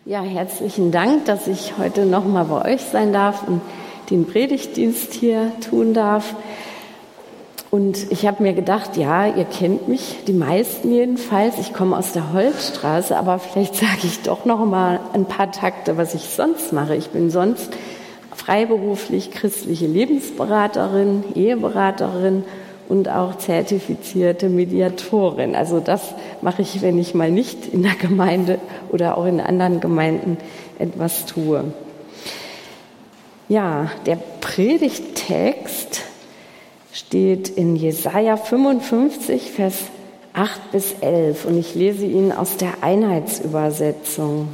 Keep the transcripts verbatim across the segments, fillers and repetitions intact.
Ja, herzlichen Dank, dass ich heute nochmal bei euch sein darf und den Predigtdienst hier tun darf. Und ich habe mir gedacht, ja, ihr kennt mich, die meisten jedenfalls. Ich komme aus der Holzstraße, aber vielleicht sage ich doch noch mal ein paar Takte, was ich sonst mache. Ich bin sonst freiberuflich christliche Lebensberaterin, Eheberaterin und auch zertifizierte Mediatorin. Also das mache ich, wenn ich mal nicht in der Gemeinde oder auch in anderen Gemeinden etwas tue. Ja, der Predigttext steht in Jesaja fünfundfünfzig, Vers acht bis elf und ich lese ihn aus der Einheitsübersetzung.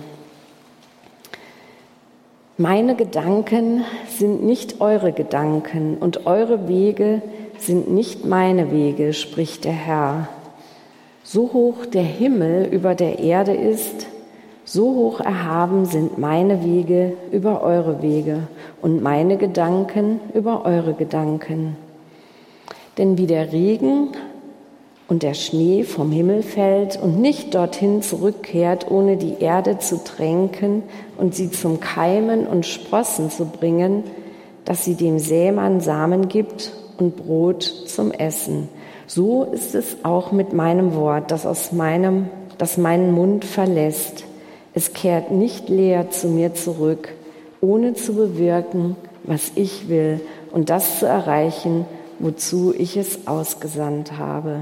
Meine Gedanken sind nicht eure Gedanken und eure Wege sind nicht meine Wege, spricht der Herr. So hoch der Himmel über der Erde ist, so hoch erhaben sind meine Wege über eure Wege und meine Gedanken über eure Gedanken. Denn wie der Regen und der Schnee vom Himmel fällt und nicht dorthin zurückkehrt, ohne die Erde zu tränken und sie zum Keimen und Sprossen zu bringen, dass sie dem Sämann Samen gibt und Brot zum Essen. So ist es auch mit meinem Wort, das aus meinem, das meinen Mund verlässt. Es kehrt nicht leer zu mir zurück, ohne zu bewirken, was ich will und das zu erreichen, wozu ich es ausgesandt habe.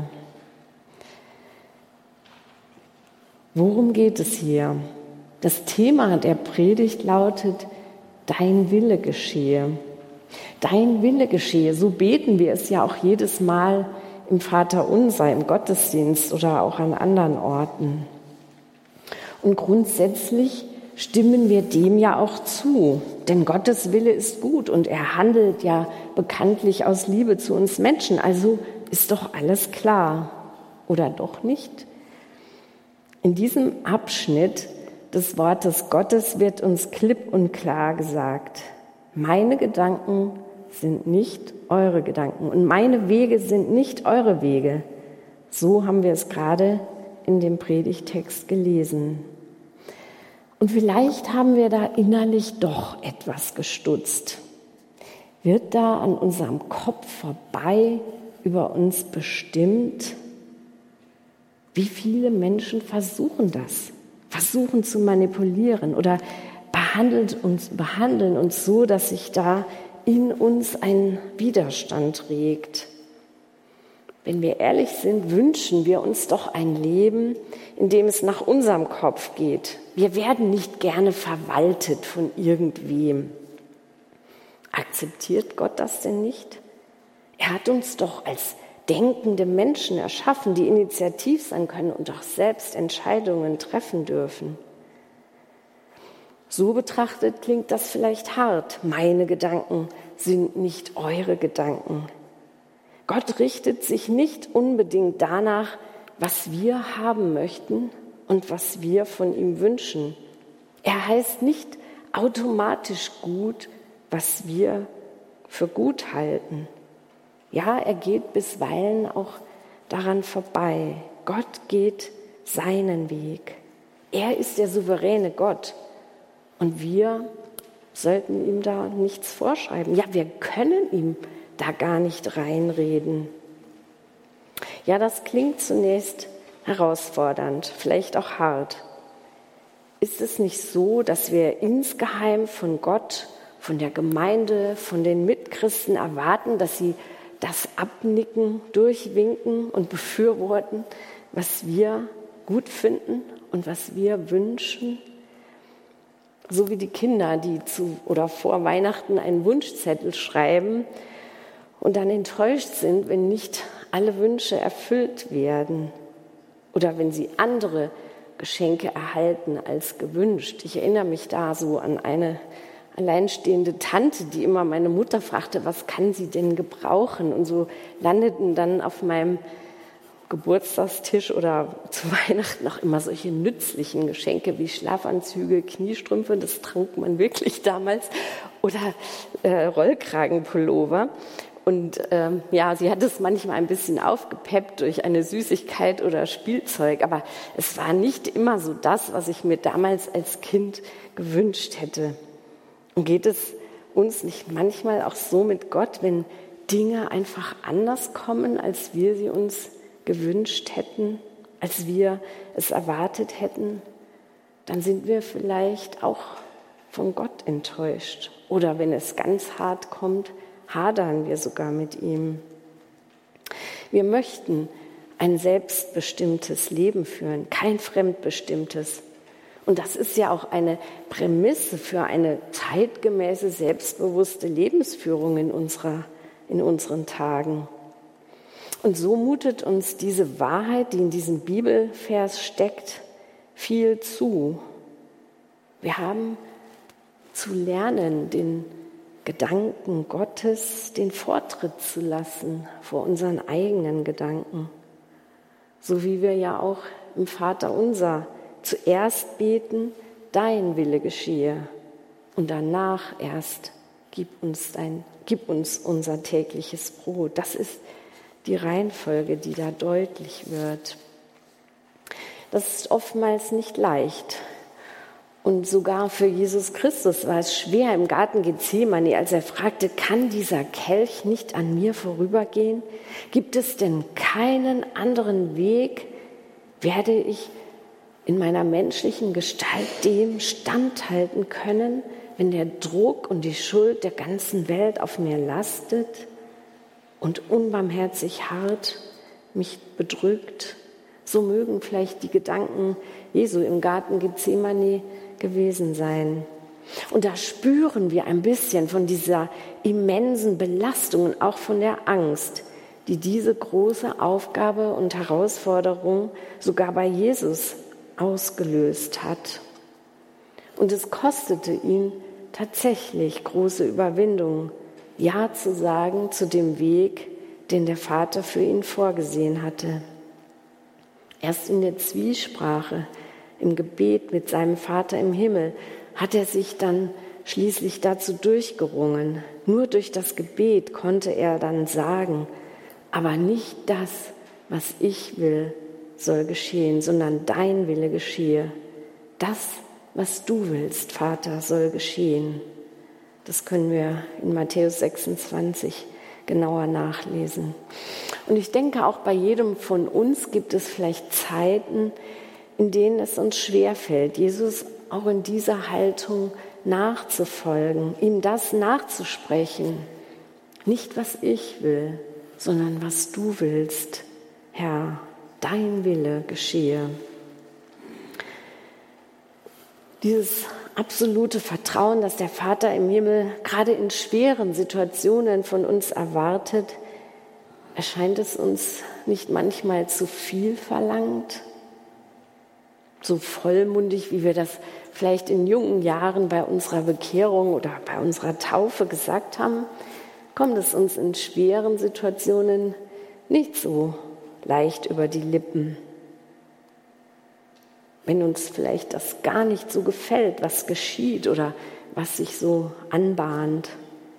Worum geht es hier? Das Thema der Predigt lautet: Dein Wille geschehe. Dein Wille geschehe. So beten wir es ja auch jedes Mal im Vaterunser, im Gottesdienst oder auch an anderen Orten. Und grundsätzlich stimmen wir dem ja auch zu, denn Gottes Wille ist gut und er handelt ja bekanntlich aus Liebe zu uns Menschen, also ist doch alles klar. Oder doch nicht? In diesem Abschnitt des Wortes Gottes wird uns klipp und klar gesagt: Meine Gedanken sind nicht eure Gedanken und meine Wege sind nicht eure Wege. So haben wir es gerade in dem Predigttext gelesen. Und vielleicht haben wir da innerlich doch etwas gestutzt. Wird da an unserem Kopf vorbei über uns bestimmt? Wie viele Menschen versuchen das, versuchen zu manipulieren oder behandeln uns, behandeln uns so, dass sich da in uns ein Widerstand regt. Wenn wir ehrlich sind, wünschen wir uns doch ein Leben, in dem es nach unserem Kopf geht. Wir werden nicht gerne verwaltet von irgendwem. Akzeptiert Gott das denn nicht? Er hat uns doch als denkende Menschen erschaffen, die initiativ sein können und auch selbst Entscheidungen treffen dürfen. So betrachtet klingt das vielleicht hart. Meine Gedanken sind nicht eure Gedanken. Gott richtet sich nicht unbedingt danach, was wir haben möchten und was wir von ihm wünschen. Er heißt nicht automatisch gut, was wir für gut halten. Ja, er geht bisweilen auch daran vorbei. Gott geht seinen Weg. Er ist der souveräne Gott. Und wir sollten ihm da nichts vorschreiben. Ja, wir können ihm da gar nicht reinreden. Ja, das klingt zunächst herausfordernd, vielleicht auch hart. Ist es nicht so, dass wir insgeheim von Gott, von der Gemeinde, von den Mitchristen erwarten, dass sie das abnicken, durchwinken und befürworten, was wir gut finden und was wir wünschen? So wie die Kinder, die zu oder vor Weihnachten einen Wunschzettel schreiben und dann enttäuscht sind, wenn nicht alle Wünsche erfüllt werden oder wenn sie andere Geschenke erhalten als gewünscht. Ich erinnere mich da so an eine alleinstehende Tante, die immer meine Mutter fragte, was kann sie denn gebrauchen? Und so landeten dann auf meinem Geburtstagstisch oder zu Weihnachten auch immer solche nützlichen Geschenke wie Schlafanzüge, Kniestrümpfe, das trank man wirklich damals, oder äh, Rollkragenpullover. Und ähm, ja, sie hat es manchmal ein bisschen aufgepeppt durch eine Süßigkeit oder Spielzeug, aber es war nicht immer so das, was ich mir damals als Kind gewünscht hätte. Und geht es uns nicht manchmal auch so mit Gott, wenn Dinge einfach anders kommen, als wir sie uns gewünscht hätten, als wir es erwartet hätten? Dann sind wir vielleicht auch von Gott enttäuscht. Oder wenn es ganz hart kommt, hadern wir sogar mit ihm. Wir möchten ein selbstbestimmtes Leben führen, kein fremdbestimmtes. Und das ist ja auch eine Prämisse für eine zeitgemäße, selbstbewusste Lebensführung in, unserer, in unseren Tagen. Und so mutet uns diese Wahrheit, die in diesem Bibelvers steckt, viel zu. Wir haben zu lernen, den Gedanken Gottes den Vortritt zu lassen vor unseren eigenen Gedanken. So wie wir ja auch im Vaterunser zuerst beten, dein Wille geschehe, und danach erst gib uns, dein, gib uns unser tägliches Brot. Das ist die Reihenfolge, die da deutlich wird. Das ist oftmals nicht leicht. Und sogar für Jesus Christus war es schwer im Garten Gethsemane, als er fragte, kann dieser Kelch nicht an mir vorübergehen? Gibt es denn keinen anderen Weg? Werde ich in meiner menschlichen Gestalt dem standhalten können, wenn der Druck und die Schuld der ganzen Welt auf mir lastet und unbarmherzig hart mich bedrückt? So mögen vielleicht die Gedanken Jesu im Garten Gethsemane gewesen sein. Und da spüren wir ein bisschen von dieser immensen Belastung und auch von der Angst, die diese große Aufgabe und Herausforderung sogar bei Jesus ausgelöst hat. Und es kostete ihn tatsächlich große Überwindung, Ja zu sagen zu dem Weg, den der Vater für ihn vorgesehen hatte. Erst in der Zwiesprache, im Gebet mit seinem Vater im Himmel, hat er sich dann schließlich dazu durchgerungen. Nur durch das Gebet konnte er dann sagen, aber nicht das, was ich will, soll geschehen, sondern dein Wille geschehe. Das, was du willst, Vater, soll geschehen. Das können wir in Matthäus sechsundzwanzig genauer nachlesen. Und ich denke, auch bei jedem von uns gibt es vielleicht Zeiten, in denen es uns schwerfällt, Jesus auch in dieser Haltung nachzufolgen, ihm das nachzusprechen. Nicht, was ich will, sondern was du willst, Herr, dein Wille geschehe. Dieses absolute Vertrauen, das der Vater im Himmel gerade in schweren Situationen von uns erwartet, erscheint es uns nicht manchmal zu viel verlangt? So vollmundig, wie wir das vielleicht in jungen Jahren bei unserer Bekehrung oder bei unserer Taufe gesagt haben, kommt es uns in schweren Situationen nicht so leicht über die Lippen. Wenn uns vielleicht das gar nicht so gefällt, was geschieht oder was sich so anbahnt.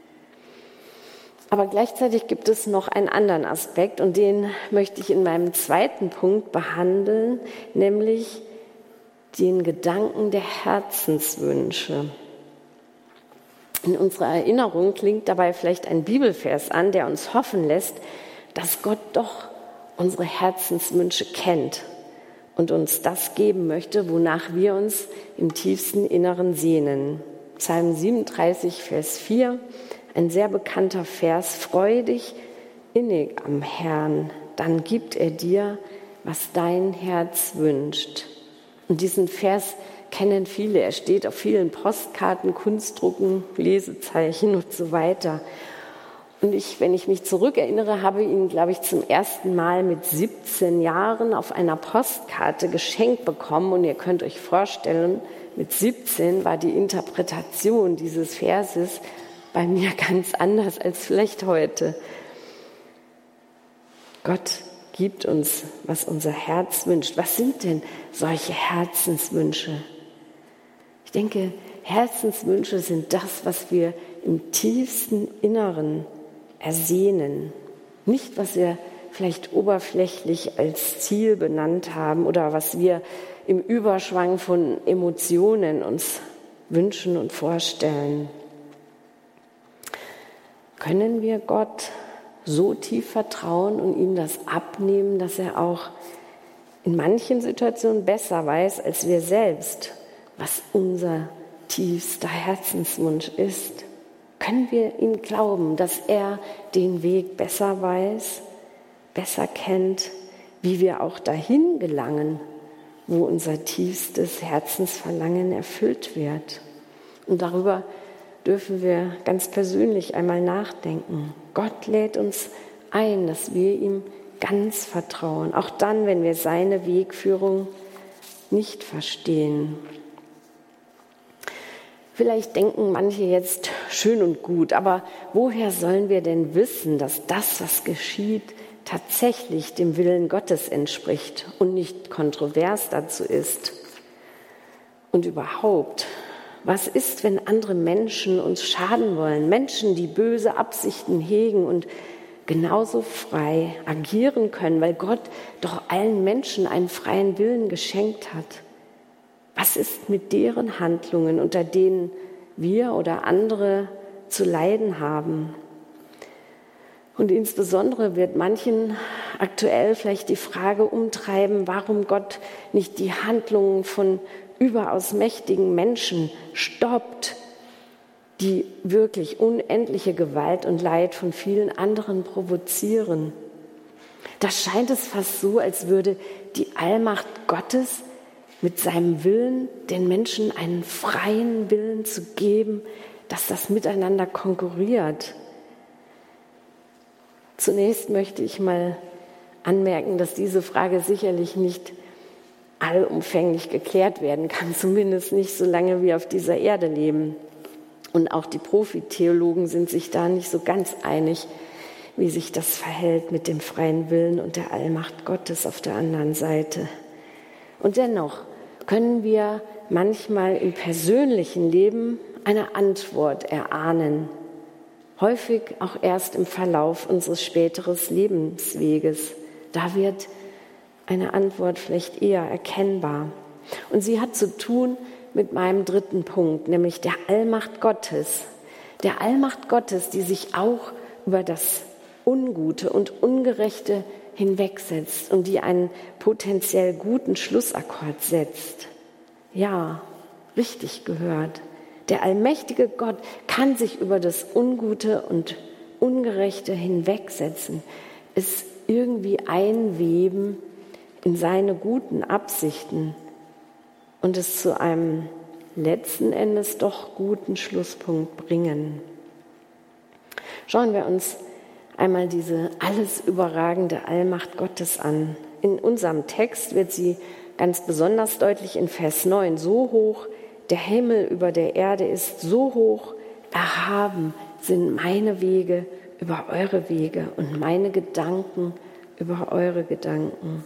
Aber gleichzeitig gibt es noch einen anderen Aspekt und den möchte ich in meinem zweiten Punkt behandeln, nämlich den Gedanken der Herzenswünsche. In unserer Erinnerung klingt dabei vielleicht ein Bibelvers an, der uns hoffen lässt, dass Gott doch unsere Herzenswünsche kennt und uns das geben möchte, wonach wir uns im tiefsten Inneren sehnen. Psalm siebenunddreißig, Vers vier, ein sehr bekannter Vers: Freu dich innig am Herrn, dann gibt er dir, was dein Herz wünscht. Und diesen Vers kennen viele. Er steht auf vielen Postkarten, Kunstdrucken, Lesezeichen und so weiter. Und ich, wenn ich mich zurückerinnere, habe ihn, glaube ich, zum ersten Mal mit siebzehn Jahren auf einer Postkarte geschenkt bekommen. Und ihr könnt euch vorstellen, mit siebzehn war die Interpretation dieses Verses bei mir ganz anders als vielleicht heute. Gott gibt uns, was unser Herz wünscht. Was sind denn solche Herzenswünsche? Ich denke, Herzenswünsche sind das, was wir im tiefsten Inneren ersehnen. Nicht, was wir vielleicht oberflächlich als Ziel benannt haben oder was wir im Überschwang von Emotionen uns wünschen und vorstellen. Können wir Gott so tief vertrauen und ihm das abnehmen, dass er auch in manchen Situationen besser weiß als wir selbst, was unser tiefster Herzenswunsch ist? Können wir ihm glauben, dass er den Weg besser weiß, besser kennt, wie wir auch dahin gelangen, wo unser tiefstes Herzensverlangen erfüllt wird? Und darüber dürfen wir ganz persönlich einmal nachdenken. Gott lädt uns ein, dass wir ihm ganz vertrauen, auch dann, wenn wir seine Wegführung nicht verstehen. Vielleicht denken manche jetzt schön und gut, aber woher sollen wir denn wissen, dass das, was geschieht, tatsächlich dem Willen Gottes entspricht und nicht kontrovers dazu ist? Und überhaupt, was ist, wenn andere Menschen uns schaden wollen? Menschen, die böse Absichten hegen und genauso frei agieren können, weil Gott doch allen Menschen einen freien Willen geschenkt hat. Was ist mit deren Handlungen, unter denen wir oder andere zu leiden haben? Und insbesondere wird manchen aktuell vielleicht die Frage umtreiben, warum Gott nicht die Handlungen von überaus mächtigen Menschen stoppt, die wirklich unendliche Gewalt und Leid von vielen anderen provozieren. Da scheint es fast so, als würde die Allmacht Gottes mit seinem Willen, den Menschen einen freien Willen zu geben, dass das miteinander konkurriert. Zunächst möchte ich mal anmerken, dass diese Frage sicherlich nicht allumfänglich geklärt werden kann, zumindest nicht so lange wir auf dieser Erde leben. Und auch die Profitheologen sind sich da nicht so ganz einig, wie sich das verhält mit dem freien Willen und der Allmacht Gottes auf der anderen Seite. Und dennoch können wir manchmal im persönlichen Leben eine Antwort erahnen, häufig auch erst im Verlauf unseres späteren Lebensweges. Da wird eine Antwort vielleicht eher erkennbar. Und sie hat zu tun mit meinem dritten Punkt, nämlich der Allmacht Gottes. Der Allmacht Gottes, die sich auch über das Ungute und Ungerechte hinwegsetzt und die einen potenziell guten Schlussakkord setzt. Ja, richtig gehört. Der allmächtige Gott kann sich über das Ungute und Ungerechte hinwegsetzen, es irgendwie einweben in seine guten Absichten und es zu einem letzten Endes doch guten Schlusspunkt bringen. Schauen wir uns einmal diese alles überragende Allmacht Gottes an. In unserem Text wird sie ganz besonders deutlich in Vers neun. So hoch der Himmel über der Erde ist, so hoch erhaben sind meine Wege über eure Wege und meine Gedanken über eure Gedanken.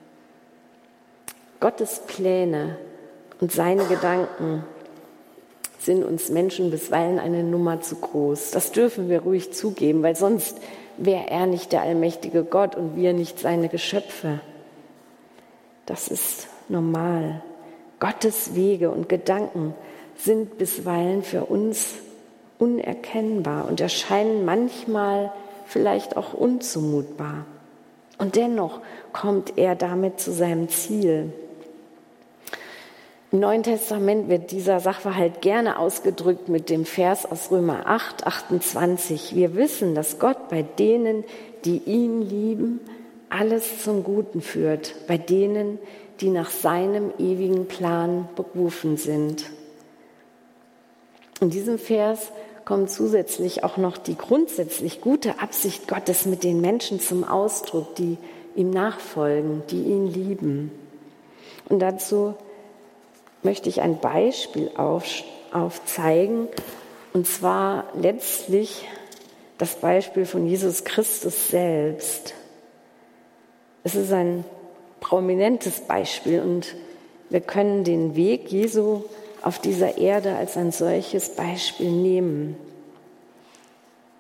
Gottes Pläne und seine Gedanken sind uns Menschen bisweilen eine Nummer zu groß. Das dürfen wir ruhig zugeben, weil sonst wäre er nicht der allmächtige Gott und wir nicht seine Geschöpfe. Das ist normal. Gottes Wege und Gedanken sind bisweilen für uns unerkennbar und erscheinen manchmal vielleicht auch unzumutbar. Und dennoch kommt er damit zu seinem Ziel. Im Neuen Testament wird dieser Sachverhalt gerne ausgedrückt mit dem Vers aus Römer acht, achtundzwanzig. Wir wissen, dass Gott bei denen, die ihn lieben, alles zum Guten führt, bei denen, die nach seinem ewigen Plan berufen sind. In diesem Vers kommt zusätzlich auch noch die grundsätzlich gute Absicht Gottes mit den Menschen zum Ausdruck, die ihm nachfolgen, die ihn lieben. Und dazu möchte ich ein Beispiel auf, aufzeigen, und zwar letztlich das Beispiel von Jesus Christus selbst. Es ist ein prominentes Beispiel und wir können den Weg Jesu auf dieser Erde als ein solches Beispiel nehmen.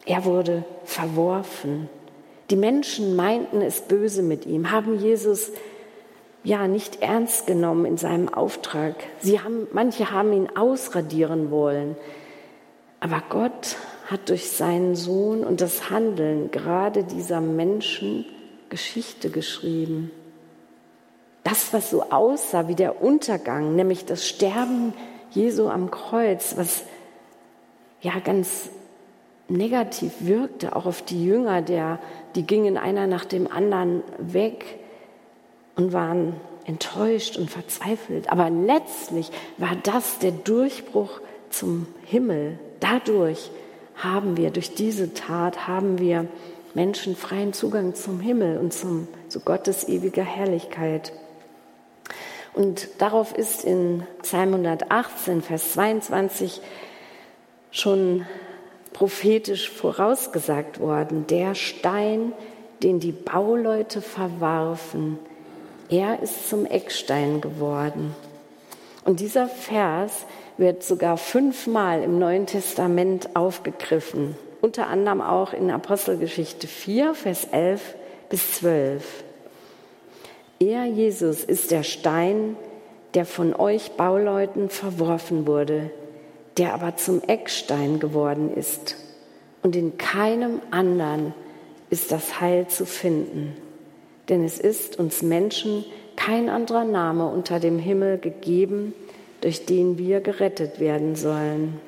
Er wurde verworfen. Die Menschen meinten es böse mit ihm, haben Jesus ja nicht ernst genommen in seinem Auftrag. Sie haben, manche haben ihn ausradieren wollen. Aber Gott hat durch seinen Sohn und das Handeln gerade dieser Menschen Geschichte geschrieben. Das, was so aussah wie der Untergang, nämlich das Sterben Jesu am Kreuz, was ja ganz negativ wirkte, auch auf die Jünger, der, die gingen einer nach dem anderen weg und waren enttäuscht und verzweifelt. Aber letztlich war das der Durchbruch zum Himmel. Dadurch haben wir, durch diese Tat, haben wir Menschen freien Zugang zum Himmel und zum, zu Gottes ewiger Herrlichkeit. Und darauf ist in Psalm hundertachtzehn, Vers zweiundzwanzig schon prophetisch vorausgesagt worden: Der Stein, den die Bauleute verwarfen, er ist zum Eckstein geworden. Und dieser Vers wird sogar fünfmal im Neuen Testament aufgegriffen, unter anderem auch in Apostelgeschichte vier, Vers elf bis zwölf. Er, Jesus, ist der Stein, der von euch Bauleuten verworfen wurde, der aber zum Eckstein geworden ist. Und in keinem anderen ist das Heil zu finden. Denn es ist uns Menschen kein anderer Name unter dem Himmel gegeben, durch den wir gerettet werden sollen.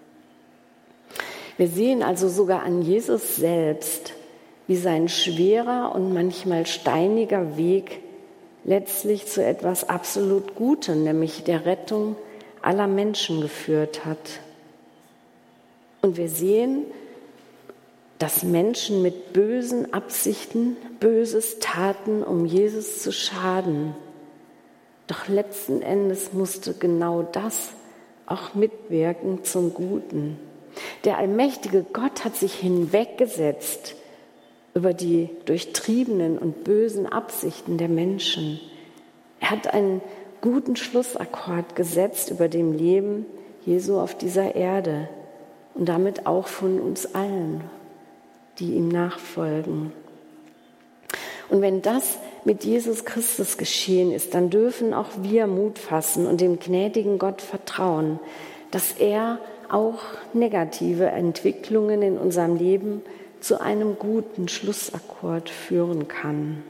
Wir sehen also sogar an Jesus selbst, wie sein schwerer und manchmal steiniger Weg letztlich zu etwas absolut Gutem, nämlich der Rettung aller Menschen geführt hat. Und wir sehen, dass Menschen mit bösen Absichten Böses taten, um Jesus zu schaden. Doch letzten Endes musste genau das auch mitwirken zum Guten. Der allmächtige Gott hat sich hinweggesetzt über die durchtriebenen und bösen Absichten der Menschen. Er hat einen guten Schlussakkord gesetzt über dem Leben Jesu auf dieser Erde und damit auch von uns allen, die ihm nachfolgen. Und wenn das mit Jesus Christus geschehen ist, dann dürfen auch wir Mut fassen und dem gnädigen Gott vertrauen, dass er auch negative Entwicklungen in unserem Leben zu einem guten Schlussakkord führen kann.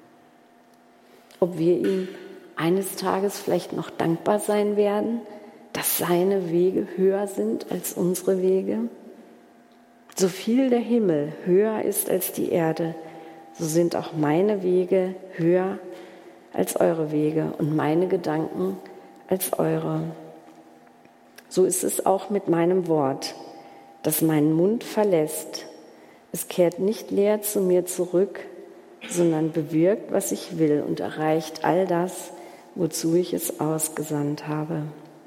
Ob wir ihm eines Tages vielleicht noch dankbar sein werden, dass seine Wege höher sind als unsere Wege? So viel der Himmel höher ist als die Erde, so sind auch meine Wege höher als eure Wege und meine Gedanken als eure. So ist es auch mit meinem Wort, das meinen Mund verlässt. Es kehrt nicht leer zu mir zurück, sondern bewirkt, was ich will und erreicht all das, wozu ich es ausgesandt habe.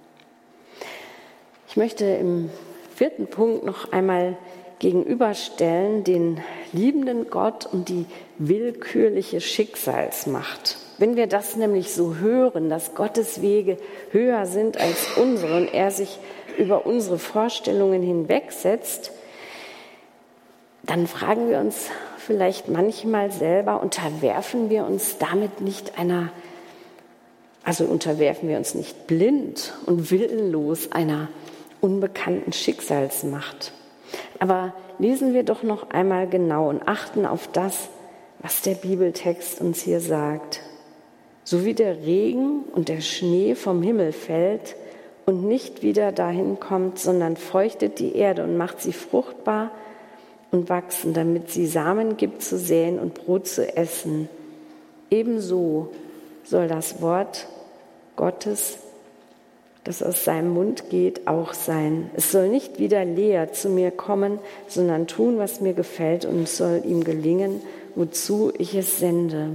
Ich möchte im vierten Punkt noch einmal gegenüberstellen den liebenden Gott und die willkürliche Schicksalsmacht. Wenn wir das nämlich so hören, dass Gottes Wege höher sind als unsere und er sich über unsere Vorstellungen hinwegsetzt, dann fragen wir uns vielleicht manchmal selber, unterwerfen wir uns damit nicht einer, also unterwerfen wir uns nicht blind und willenlos einer unbekannten Schicksalsmacht. Aber lesen wir doch noch einmal genau und achten auf das, was der Bibeltext uns hier sagt. So wie der Regen und der Schnee vom Himmel fällt und nicht wieder dahin kommt, sondern feuchtet die Erde und macht sie fruchtbar und wachsen, damit sie Samen gibt zu säen und Brot zu essen. Ebenso soll das Wort Gottes, das aus seinem Mund geht, auch sein. Es soll nicht wieder leer zu mir kommen, sondern tun, was mir gefällt, und es soll ihm gelingen, wozu ich es sende.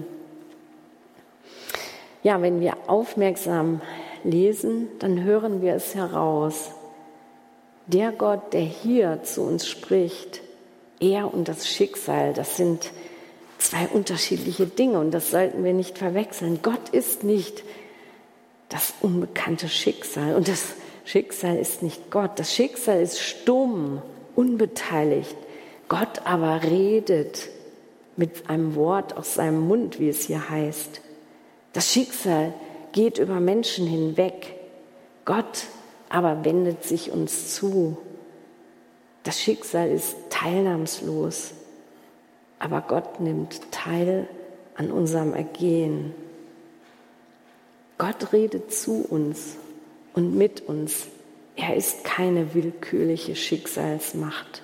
Ja, wenn wir aufmerksam lesen, dann hören wir es heraus. Der Gott, der hier zu uns spricht, er und das Schicksal, das sind zwei unterschiedliche Dinge und das sollten wir nicht verwechseln. Gott ist nicht das unbekannte Schicksal und das Schicksal ist nicht Gott. Das Schicksal ist stumm, unbeteiligt. Gott aber redet mit einem Wort aus seinem Mund, wie es hier heißt. Das Schicksal geht über Menschen hinweg. Gott aber wendet sich uns zu. Das Schicksal ist teilnahmslos, aber Gott nimmt teil an unserem Ergehen. Gott redet zu uns und mit uns. Er ist keine willkürliche Schicksalsmacht.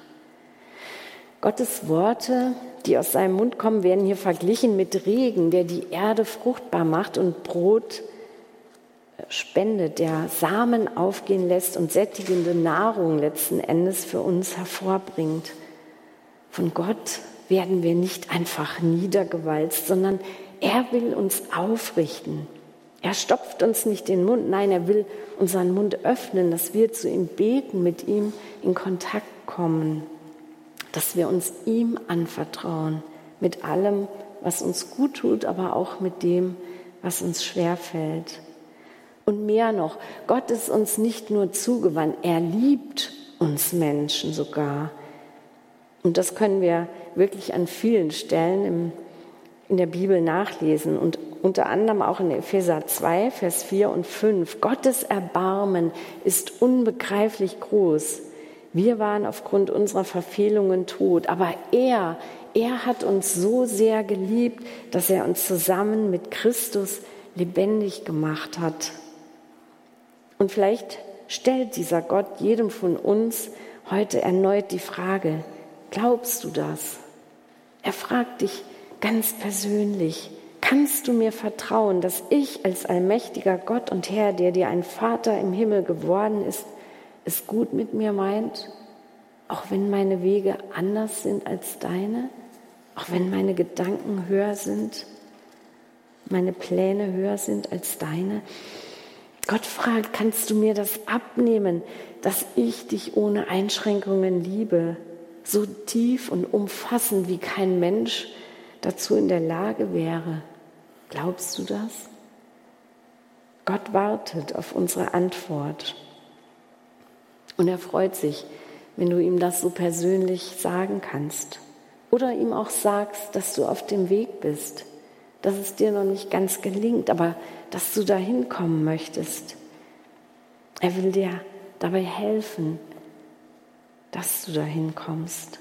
Gottes Worte, die aus seinem Mund kommen, werden hier verglichen mit Regen, der die Erde fruchtbar macht und Brot spendet, der Samen aufgehen lässt und sättigende Nahrung letzten Endes für uns hervorbringt. Von Gott werden wir nicht einfach niedergewalzt, sondern er will uns aufrichten. Er stopft uns nicht den Mund, nein, er will unseren Mund öffnen, dass wir zu ihm beten, mit ihm in Kontakt kommen, dass wir uns ihm anvertrauen, mit allem, was uns gut tut, aber auch mit dem, was uns schwerfällt. Und mehr noch, Gott ist uns nicht nur zugewandt, er liebt uns Menschen sogar. Und das können wir wirklich an vielen Stellen im, in der Bibel nachlesen und unter anderem auch in Epheser zwei, Vers vier und fünf. Gottes Erbarmen ist unbegreiflich groß. Wir waren aufgrund unserer Verfehlungen tot, aber er, er hat uns so sehr geliebt, dass er uns zusammen mit Christus lebendig gemacht hat. Und vielleicht stellt dieser Gott jedem von uns heute erneut die Frage, glaubst du das? Er fragt dich ganz persönlich, kannst du mir vertrauen, dass ich als allmächtiger Gott und Herr, der dir ein Vater im Himmel geworden ist, es gut mit mir meint, auch wenn meine Wege anders sind als deine, auch wenn meine Gedanken höher sind, meine Pläne höher sind als deine? Gott fragt, kannst du mir das abnehmen, dass ich dich ohne Einschränkungen liebe, so tief und umfassend wie kein Mensch dazu in der Lage wäre? Glaubst du das? Gott wartet auf unsere Antwort und er freut sich, wenn du ihm das so persönlich sagen kannst oder ihm auch sagst, dass du auf dem Weg bist, dass es dir noch nicht ganz gelingt, aber dass du dahin kommen möchtest. Er will dir dabei helfen, dass du dahin kommst.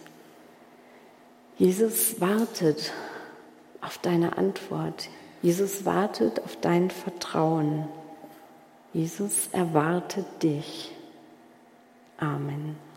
Jesus wartet auf deine Antwort. Jesus wartet auf dein Vertrauen. Jesus erwartet dich. Amen.